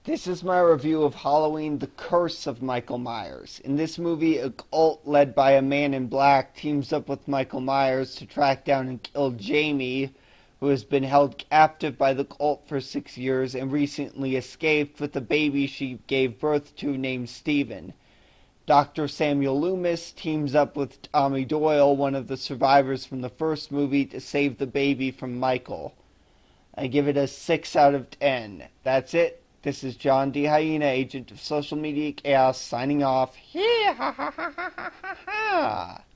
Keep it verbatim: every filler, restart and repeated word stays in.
This is my review of Halloween: The Curse of Michael Myers. In this movie, a cult led by a man in black teams up with Michael Myers to track down and kill Jamie, who has been held captive by the cult for six years and recently escaped with a baby she gave birth to named Steven. Doctor Samuel Loomis teams up with Tommy Doyle, one of the survivors from the first movie, to save the baby from Michael. I give it a six out of ten. That's it. This is John D. Hyena, agent of social media chaos, signing off. Yeah, ha ha ha ha ha ha.